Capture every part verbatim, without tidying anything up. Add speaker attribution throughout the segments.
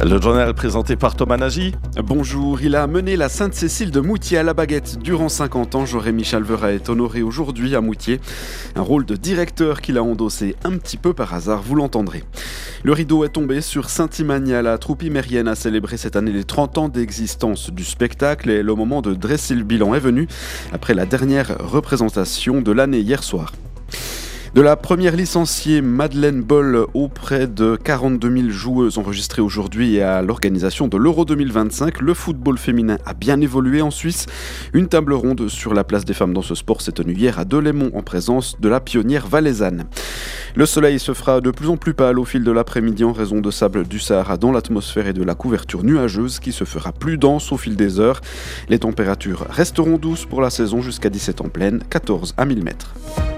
Speaker 1: Le journal présenté par Thomas Nagy.
Speaker 2: Bonjour, il a mené la Sainte-Cécile de Moutier à la baguette durant cinquante ans. Jérémy Chalvera est honoré aujourd'hui à Moutier. Un rôle de directeur qu'il a endossé un petit peu par hasard, vous l'entendrez. Le rideau est tombé sur Saint-Imagna. La troupe imérienne a célébré cette année les trente ans d'existence du spectacle et le moment de dresser le bilan est venu après la dernière représentation de l'année hier soir. De la première licenciée Madeleine Boll auprès de quarante-deux mille joueuses enregistrées aujourd'hui et à l'organisation de l'Euro deux mille vingt-cinq, le football féminin a bien évolué en Suisse. Une table ronde sur la place des femmes dans ce sport s'est tenue hier à Delémont en présence de la pionnière valaisanne. Le soleil se fera de plus en plus pâle au fil de l'après-midi en raison de sable du Sahara dans l'atmosphère et de la couverture nuageuse qui se fera plus dense au fil des heures. Les températures resteront douces pour la saison jusqu'à dix-sept en pleine, quatorze à mille mètres.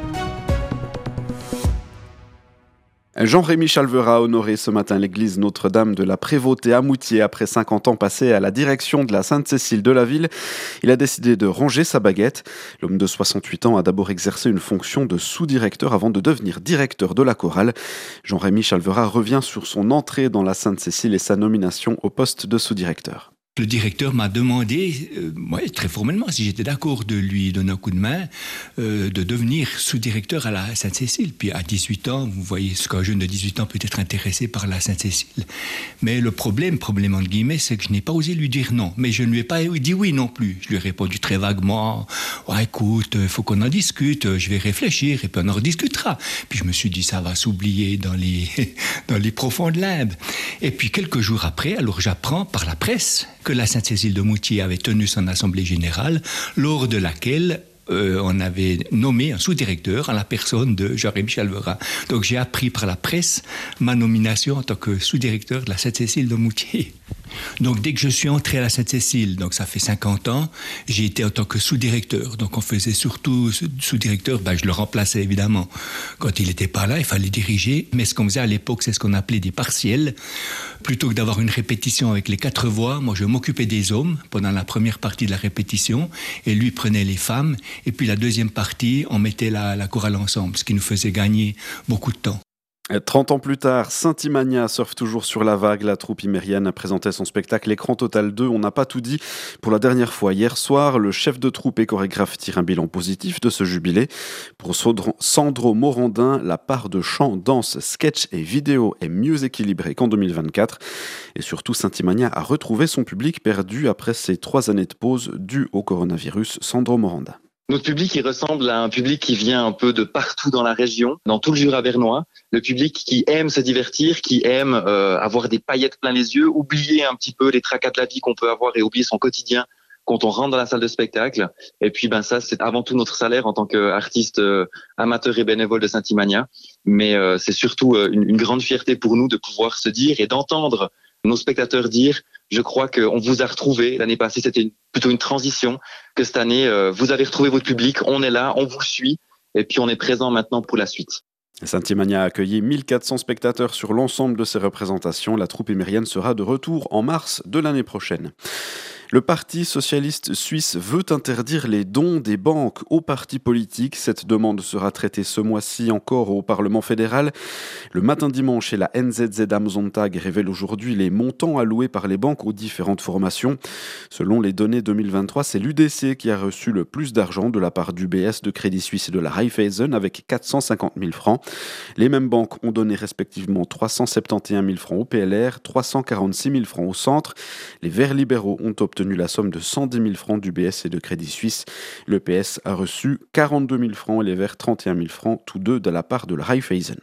Speaker 2: Jean-Rémy Chalvera a honoré ce matin l'église Notre-Dame de la Prévôté à Moutier après cinquante ans passés à la direction de la Sainte-Cécile de la ville. Il a décidé de ranger sa baguette. L'homme de soixante-huit ans a d'abord exercé une fonction de sous-directeur avant de devenir directeur de la chorale. Jean-Rémy Chalvera revient sur son entrée dans la Sainte-Cécile et sa nomination au poste de sous-directeur.
Speaker 3: Le directeur m'a demandé, euh, ouais, très formellement, si j'étais d'accord de lui donner un coup de main, euh, de devenir sous-directeur à la Sainte-Cécile. Puis à dix-huit ans, vous voyez ce qu'un jeune de dix-huit ans peut être intéressé par la Sainte-Cécile. Mais le problème, problème entre guillemets, c'est que je n'ai pas osé lui dire non. Mais je ne lui ai pas dit oui non plus. Je lui ai répondu très vaguement, ouais, écoute, il faut qu'on en discute, je vais réfléchir et puis on en rediscutera. Puis je me suis dit, ça va s'oublier dans les, dans les profondes limbes. Et puis quelques jours après, alors j'apprends par la presse que la Sainte-Cécile de Moutier avait tenu son assemblée générale, lors de laquelle euh, on avait nommé un sous-directeur en la personne de Jérémy Chalvera. Donc j'ai appris par la presse ma nomination en tant que sous-directeur de la Sainte-Cécile de Moutier. Donc dès que je suis entré à la Sainte-Cécile, donc ça fait cinquante ans, j'ai été en tant que sous-directeur. Donc on faisait surtout sous-directeur, ben je le remplaçais évidemment. Quand il n'était pas là, il fallait diriger. Mais ce qu'on faisait à l'époque, c'est ce qu'on appelait des partiels. Plutôt que d'avoir une répétition avec les quatre voix, moi je m'occupais des hommes pendant la première partie de la répétition et lui prenait les femmes. Et puis la deuxième partie, on mettait la, la chorale ensemble, ce qui nous faisait gagner beaucoup de temps.
Speaker 2: trente ans plus tard, Saint-Imagna surfe toujours sur la vague. La troupe imérienne a présenté son spectacle Écran Total deux. On n'a pas tout dit pour la dernière fois. Hier soir, le chef de troupe et chorégraphe tire un bilan positif de ce jubilé. Pour Sandro Morandin, la part de chant, danse, sketch et vidéo est mieux équilibrée qu'en deux mille vingt-quatre. Et surtout, Saint-Imagna a retrouvé son public perdu après ses trois années de pause dues au coronavirus. Sandro Morandin.
Speaker 4: Notre public, il ressemble à un public qui vient un peu de partout dans la région, dans tout le Jura bernois. Le public qui aime se divertir, qui aime euh, avoir des paillettes plein les yeux, oublier un petit peu les tracas de la vie qu'on peut avoir et oublier son quotidien quand on rentre dans la salle de spectacle. Et puis, ben ça, c'est avant tout notre salaire en tant qu'artiste euh, amateur et bénévole de Saint-Imagna. Mais euh, c'est surtout euh, une, une grande fierté pour nous de pouvoir se dire et d'entendre nos spectateurs dire, je crois qu'on vous a retrouvé. L'année passée, c'était une, plutôt une transition, que cette année, euh, vous avez retrouvé votre public, on est là, on vous suit, et puis on est présent maintenant pour la suite.
Speaker 2: Saint-Imagna a accueilli mille quatre cents spectateurs sur l'ensemble de ses représentations. La troupe imérienne sera de retour en mars de l'année prochaine. Le Parti socialiste suisse veut interdire les dons des banques aux partis politiques. Cette demande sera traitée ce mois-ci encore au Parlement fédéral. Le matin dimanche et la N Z Z am Sonntag révèlent aujourd'hui les montants alloués par les banques aux différentes formations. Selon les données deux mille vingt-trois, c'est l'U D C qui a reçu le plus d'argent de la part d'U B S, de Crédit Suisse et de la Raiffeisen avec quatre cent cinquante mille francs. Les mêmes banques ont donné respectivement trois cent soixante et onze mille francs au P L R, trois cent quarante-six mille francs au Centre. Les Verts libéraux ont obtenu la somme de cent dix mille francs d'U B S et de Crédit Suisse. Le P S a reçu quarante-deux mille francs et les Verts trente et un mille francs, tous deux de la part de la Raiffeisen.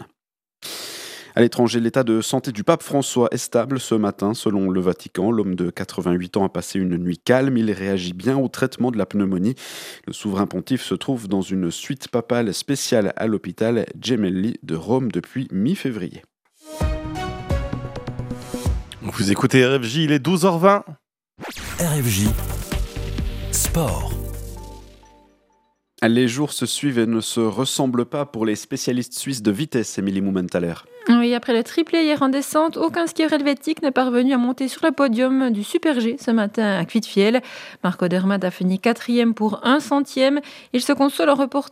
Speaker 2: À l'étranger, l'état de santé du pape François est stable ce matin, selon le Vatican. L'homme de quatre-vingt-huit ans a passé une nuit calme. Il réagit bien au traitement de la pneumonie. Le souverain pontife se trouve dans une suite papale spéciale à l'hôpital Gemelli de Rome depuis mi-février.
Speaker 1: Vous écoutez R F J, il est douze heures vingt.
Speaker 5: R F J Sport.
Speaker 2: Les jours se suivent et ne se ressemblent pas pour les spécialistes suisses de vitesse, Émilie Mumenthaler.
Speaker 6: Oui, après le triplé hier en descente, aucun skieur helvétique n'est parvenu à monter sur le podium du Super G ce matin à Kvitfjell. Marco Dermad a fini quatrième pour un centième. Il se console en reportant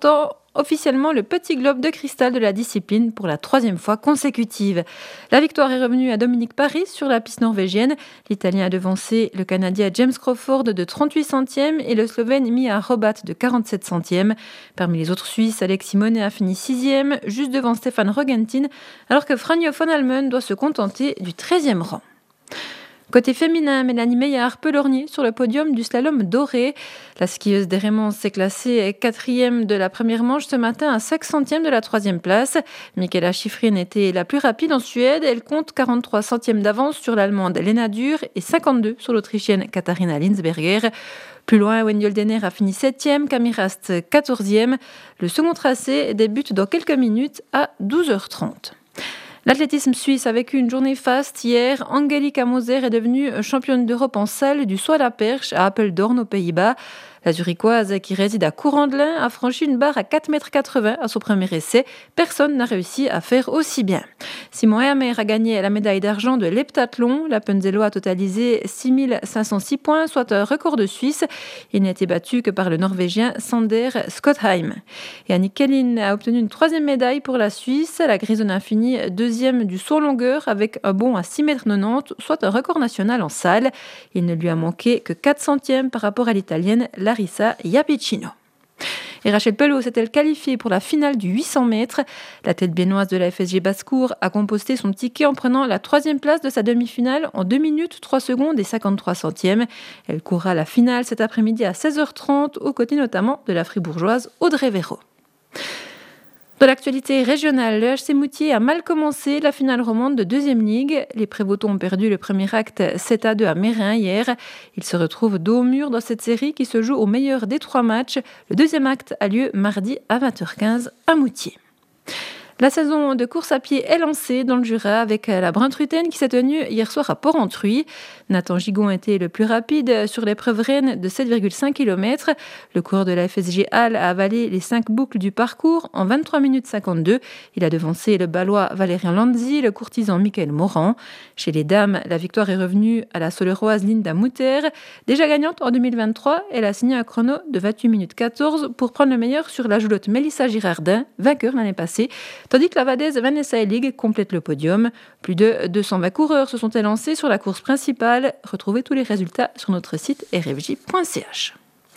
Speaker 6: officiellement le petit globe de cristal de la discipline pour la troisième fois consécutive. La victoire est revenue à Dominique Paris sur la piste norvégienne. L'Italien a devancé le Canadien James Crawford de trente-huit centièmes et le Slovène Mia Hrobat de quarante-sept centièmes. Parmi les autres Suisses, Alex Simonet a fini sixième, juste devant Stéphane Rogentin, alors que Franjo von Halmen doit se contenter du treizième rang. Côté féminin, Mélanie Meillard peut lorgner sur le podium du slalom doré. La skieuse des Rémons s'est classée quatrième de la première manche ce matin à cinq centièmes de la troisième place. Michaela Schifrin était la plus rapide en Suède. Elle compte quarante-trois centièmes d'avance sur l'Allemande Lena Dürr et cinquante-deux sur l'Autrichienne Katharina Linsberger. Plus loin, Wendy Holdener a fini septième, Camille Rast quatorzième. Le second tracé débute dans quelques minutes à douze heures trente. L'athlétisme suisse a vécu une journée faste hier. Angelika Moser est devenue championne d'Europe en salle du saut à la perche à Apeldoorn aux Pays-Bas. La Zurichoise, qui réside à Courandlin, a franchi une barre à quatre mètres quatre-vingts à son premier essai. Personne n'a réussi à faire aussi bien. Simon Hermer a gagné la médaille d'argent de l'heptathlon. L'Appenzello a totalisé six mille cinq cent six points, soit un record de Suisse. Il n'a été battu que par le Norvégien Sander Skottheim. Et Annick Kellin a obtenu une troisième médaille pour la Suisse. La Grisonne a fini deuxième du saut en longueur avec un bond à six mètres quatre-vingt-dix, soit un record national en salle. Il ne lui a manqué que quatre centièmes par rapport à l'Italienne Larissa Iapicino. Et Rachel Pelot s'est-elle qualifiée pour la finale du huit cents mètres. La tête béninoise de la F S G Basse-Cour a composté son ticket en prenant la troisième place de sa demi-finale en deux minutes, trois secondes et cinquante-trois centièmes. Elle courra la finale cet après-midi à seize heures trente, aux côtés notamment de la fribourgeoise Audrey Véro. De l'actualité régionale, le H C Moutier a mal commencé la finale romande de deuxième ligue. Les Prévotons ont perdu le premier acte sept à deux à Mérin hier. Ils se retrouvent dos au mur dans cette série qui se joue au meilleur des trois matchs. Le deuxième acte a lieu mardi à vingt heures quinze à Moutier. La saison de course à pied est lancée dans le Jura avec la Bruntrutaine qui s'est tenue hier soir à Port-Entruy. Nathan Gigon était le plus rapide sur l'épreuve reine de sept virgule cinq kilomètres. Le coureur de la F S G Halle a avalé les cinq boucles du parcours en vingt-trois minutes cinquante-deux. Il a devancé le Balois Valérien Lanzi, le courtisan Michael Morand. Chez les dames, la victoire est revenue à la Soleroise Linda Mutter. Déjà gagnante en deux mille vingt-trois, elle a signé un chrono de vingt-huit minutes quatorze pour prendre le meilleur sur la joulotte Mélissa Girardin, vainqueur l'année passée. Tandis que la Vadaise Vanessa Elig complète le podium. Plus de deux cent vingt coureurs se sont élancés sur la course principale. Retrouvez tous les résultats sur notre site r f j point c h.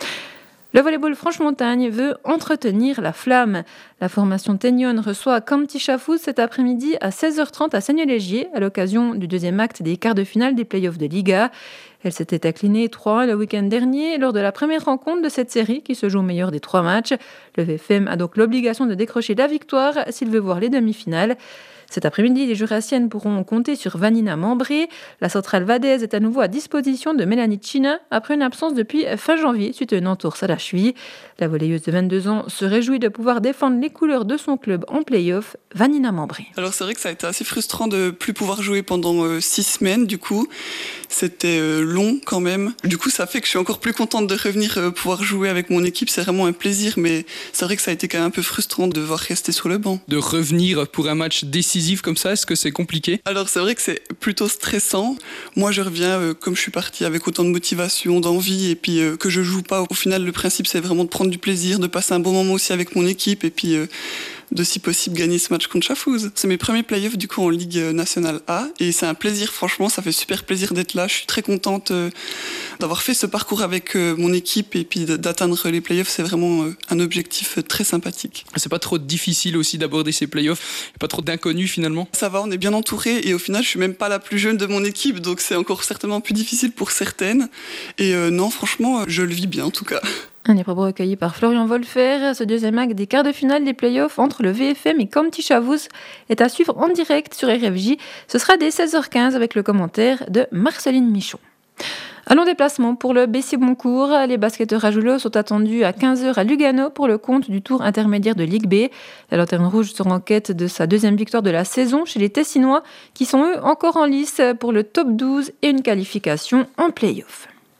Speaker 6: Le volleyball Franche-Montagne veut entretenir la flamme. La formation Teignon reçoit Camti Chafouz cet après-midi à seize heures trente à Seigneur-Légier à l'occasion du deuxième acte des quarts de finale des playoffs de Liga. Elle s'était inclinée trois un le week-end dernier lors de la première rencontre de cette série qui se joue au meilleur des trois matchs. Le V F M a donc l'obligation de décrocher la victoire s'il veut voir les demi-finales. Cet après-midi, les Jurassiennes pourront compter sur Vanina Mambré. La centrale vadaise est à nouveau à disposition de Mélanie China après une absence depuis fin janvier suite à une entorse à la cheville. La volleyeuse de vingt-deux ans se réjouit de pouvoir défendre les couleurs de son club en play-off. Vanina Mambré.
Speaker 7: Alors c'est vrai que ça a été assez frustrant de plus pouvoir jouer pendant euh, six semaines du coup. C'était euh, long quand même. Du coup ça fait que je suis encore plus contente de revenir euh, pouvoir jouer avec mon équipe. C'est vraiment un plaisir, mais c'est vrai que ça a été quand même un peu frustrant de devoir rester sur le banc.
Speaker 8: De revenir pour un match décisif comme ça, est-ce que c'est compliqué ?
Speaker 7: Alors c'est vrai que c'est plutôt stressant. Moi je reviens euh, comme je suis partie avec autant de motivation, d'envie et puis euh, que je joue pas. Au final le principe c'est vraiment de prendre du plaisir, de passer un bon moment aussi avec mon équipe et puis euh, de si possible gagner ce match contre Chafouz. C'est mes premiers playoffs du coup en Ligue nationale A et c'est un plaisir, franchement ça fait super plaisir d'être là. Je suis très contente euh, d'avoir fait ce parcours avec euh, mon équipe et puis d'atteindre les playoffs. C'est vraiment euh, un objectif euh, très sympathique.
Speaker 8: C'est pas trop difficile aussi d'aborder ces playoffs, pas trop d'inconnus finalement?
Speaker 7: Ça va, on est bien entouré et au final je suis même pas la plus jeune de mon équipe donc c'est encore certainement plus difficile pour certaines et euh, non franchement je le vis bien en tout cas.
Speaker 6: Un des propos recueillis par Florian Wolfer. Ce deuxième acte des quarts de finale des playoffs entre le V F M et Camti Chafouz est à suivre en direct sur R F J. Ce sera dès seize heures quinze avec le commentaire de Marceline Michon. Un long déplacement pour le Bessier-Boncourt. Les basketteurs rajoulots sont attendus à quinze heures à Lugano pour le compte du tour intermédiaire de Ligue B. La Lanterne Rouge sera en quête de sa deuxième victoire de la saison chez les Tessinois qui sont eux encore en lice pour le top douze et une qualification en play-off.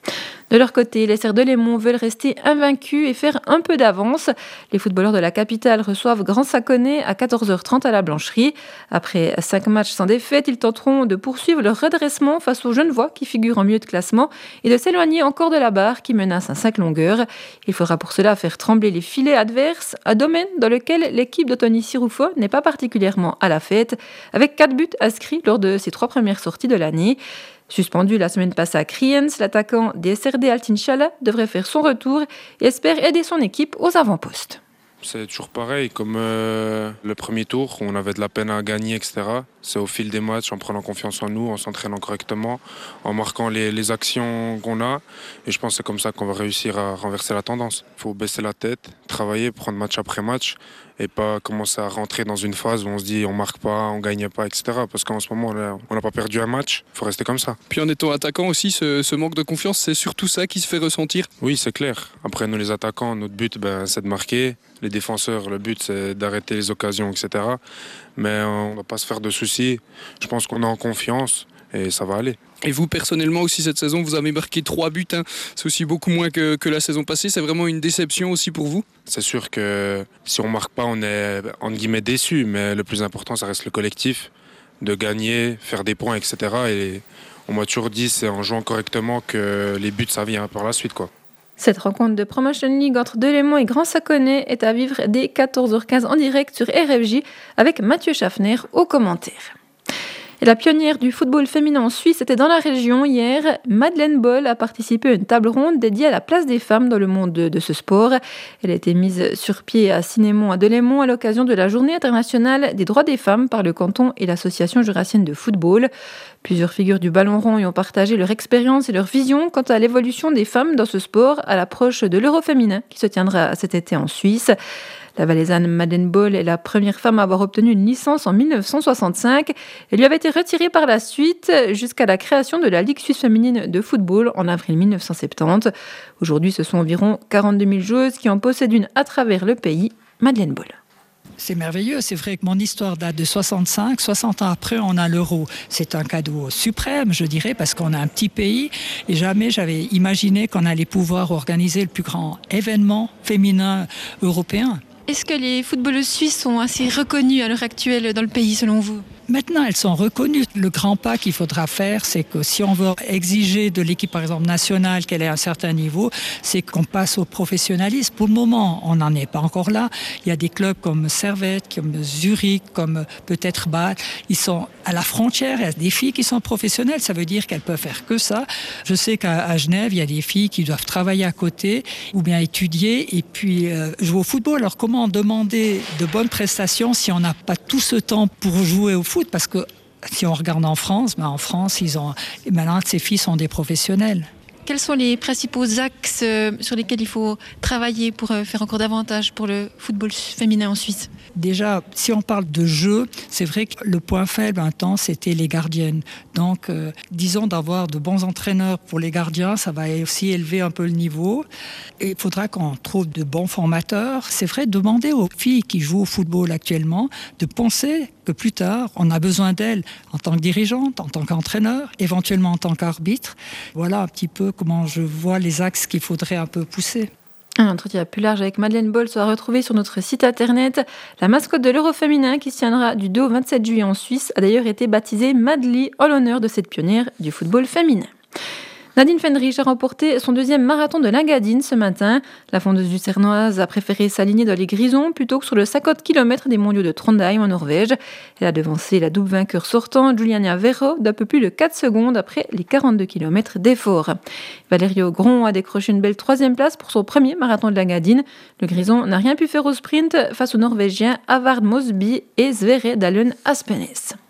Speaker 6: De leur côté, les Serres de Lémont veulent rester invaincus et faire un peu d'avance. Les footballeurs de la capitale reçoivent Grand Saconnet à quatorze heures trente à la Blancherie. Après cinq matchs sans défaite, ils tenteront de poursuivre leur redressement face aux Genevois qui figurent en milieu de classement et de s'éloigner encore de la barre qui menace à cinq longueurs. Il faudra pour cela faire trembler les filets adverses, un domaine dans lequel l'équipe d'Ottoni Siroufo n'est pas particulièrement à la fête, avec quatre buts inscrits lors de ses trois premières sorties de l'année. Suspendu la semaine passée à Kriens, l'attaquant des S R D Altin Chala devrait faire son retour et espère aider son équipe aux avant-postes.
Speaker 9: C'est toujours pareil, comme euh, le premier tour, on avait de la peine à gagner, et cetera. C'est au fil des matchs, en prenant confiance en nous, en s'entraînant correctement, en marquant les, les actions qu'on a. Et je pense que c'est comme ça qu'on va réussir à renverser la tendance. Il faut baisser la tête, travailler, prendre match après match et pas commencer à rentrer dans une phase où on se dit on marque pas, on gagne pas, et cetera. Parce qu'en ce moment, on n'a pas perdu un match, il faut rester comme ça.
Speaker 8: Puis en étant attaquant aussi, ce, ce manque de confiance, c'est surtout ça qui se fait ressentir.
Speaker 9: Oui, c'est clair. Après, nous les attaquants, notre but, ben, c'est de marquer. Les défenseurs, le but, c'est d'arrêter les occasions, et cetera. Mais on ne va pas se faire de soucis. Je pense qu'on est en confiance et ça va aller.
Speaker 8: Et vous, personnellement aussi, cette saison, vous avez marqué trois buts. Hein. C'est aussi beaucoup moins que, que la saison passée. C'est vraiment une déception aussi pour vous?
Speaker 9: C'est sûr que si on ne marque pas, on est, entre guillemets, déçu. Mais le plus important, ça reste le collectif. De gagner, faire des points, et cetera. Et on m'a toujours dit, c'est en jouant correctement que les buts, ça vient par la suite, quoi.
Speaker 6: Cette rencontre de Promotion League entre Delémont et Grand Saconnet est à vivre dès quatorze heures quinze en direct sur R F J avec Mathieu Schaffner aux commentaires. Et la pionnière du football féminin en Suisse était dans la région hier. Madeleine Boll a participé à une table ronde dédiée à la place des femmes dans le monde de, de ce sport. Elle a été mise sur pied à Sinémont à Delémont à l'occasion de la Journée internationale des droits des femmes par le canton et l'association jurassienne de football. Plusieurs figures du ballon rond y ont partagé leur expérience et leur vision quant à l'évolution des femmes dans ce sport à l'approche de l'Euro féminin qui se tiendra cet été en Suisse. La Valaisanne Madeleine Boll est la première femme à avoir obtenu une licence en dix-neuf cent soixante-cinq. Elle lui avait été retirée par la suite jusqu'à la création de la Ligue suisse féminine de football en avril dix-neuf cent soixante-dix. Aujourd'hui, ce sont environ quarante-deux mille joueuses qui en possèdent une à travers le pays. Madeleine Boll.
Speaker 10: C'est merveilleux, c'est vrai que mon histoire date de soixante-cinq, soixante ans après on a l'euro. C'est un cadeau suprême, je dirais, parce qu'on a un petit pays et jamais j'avais imaginé qu'on allait pouvoir organiser le plus grand événement féminin européen.
Speaker 11: Est-ce que les footballeuses suisses sont assez reconnues à l'heure actuelle dans le pays selon vous ?
Speaker 10: Maintenant, elles sont reconnues. Le grand pas qu'il faudra faire, c'est que si on veut exiger de l'équipe, par exemple, nationale, qu'elle ait un certain niveau, c'est qu'on passe au professionnalisme. Pour le moment, on n'en est pas encore là. Il y a des clubs comme Servette, comme Zurich, comme peut-être Bâle. Ils sont à la frontière. Il y a des filles qui sont professionnelles. Ça veut dire qu'elles peuvent faire que ça. Je sais qu'à à Genève, il y a des filles qui doivent travailler à côté ou bien étudier et puis euh, jouer au football. Alors, comment demander de bonnes prestations si on n'a pas tout ce temps pour jouer au foot? Parce que si on regarde en France, ben en France, ils ont, maintenant, ces filles sont des professionnels.
Speaker 11: Quels sont les principaux axes sur lesquels il faut travailler pour faire encore davantage pour le football féminin en Suisse ?
Speaker 10: Déjà, si on parle de jeu, c'est vrai que le point faible un temps, c'était les gardiennes. Donc, euh, disons d'avoir de bons entraîneurs pour les gardiens, ça va aussi élever un peu le niveau. Et il faudra qu'on trouve de bons formateurs. C'est vrai, demander aux filles qui jouent au football actuellement de penser que plus tard, on a besoin d'elles en tant que dirigeante, en tant qu'entraîneur, éventuellement en tant qu'arbitre. Voilà un petit peu comment je vois les axes qu'il faudrait un peu pousser.
Speaker 6: Un entretien plus large avec Madeleine Boll sera retrouvé sur notre site internet. La mascotte de l'Euro féminin qui se tiendra du deux au vingt-sept juillet en Suisse a d'ailleurs été baptisée Madly en l'honneur de cette pionnière du football féminin. Nadine Fendrich a remporté son deuxième marathon de l'Engadine ce matin. La fondeuse lucernoise a préféré s'aligner dans les grisons plutôt que sur le cinquante kilomètres des mondiaux de Trondheim en Norvège. Elle a devancé la double vainqueur sortant, Juliana Verro, d'un peu plus de quatre secondes après les quarante-deux kilomètres d'effort. Valerio Gron a décroché une belle troisième place pour son premier marathon de l'Engadine. Le grison n'a rien pu faire au sprint face aux Norvégiens Havard Mosby et Sverre Dalen Aspenes.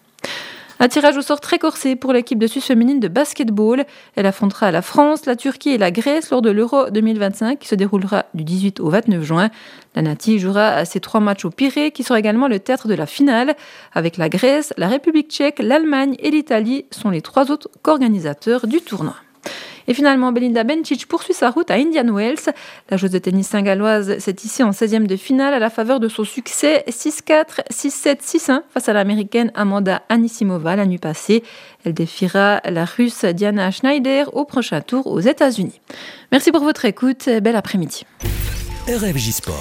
Speaker 6: Un tirage au sort très corsé pour l'équipe de Suisse féminine de basketball. Elle affrontera la France, la Turquie et la Grèce lors de l'Euro deux mille vingt-cinq qui se déroulera du dix-huit au vingt-neuf juin. La Nati jouera ses trois matchs au Pirée qui sera également le théâtre de la finale. Avec la Grèce, la République tchèque, l'Allemagne et l'Italie sont les trois autres co-organisateurs du tournoi. Et finalement, Belinda Bencic poursuit sa route à Indian Wells. La joueuse de tennis singalloise s'est ici en seizième de finale à la faveur de son succès six quatre, six sept, six un face à l'américaine Amanda Anisimova la nuit passée. Elle défiera la russe Diana Schneider au prochain tour aux États-Unis. Merci pour votre écoute. Bel après-midi.
Speaker 5: R F J Sport.